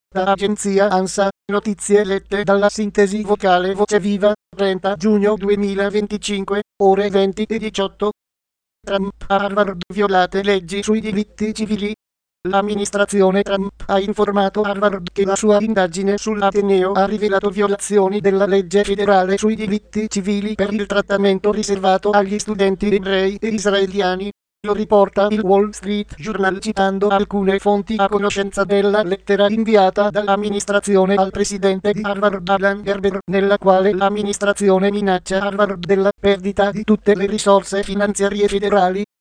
Da agenzia ANSA, notizie lette dalla sintesi vocale Voce Viva, 30 giugno 2025, ore 20 e 18. Trump a Harvard violate leggi sui diritti civili. L'amministrazione Trump ha informato Harvard che la sua indagine sull'Ateneo ha rivelato violazioni della legge federale sui diritti civili per il trattamento riservato agli studenti ebrei e israeliani. Lo riporta il Wall Street Journal citando alcune fonti a conoscenza della lettera inviata dall'amministrazione al presidente di Harvard Alan Gerber, nella quale l'amministrazione minaccia Harvard della perdita di tutte le risorse finanziarie federali.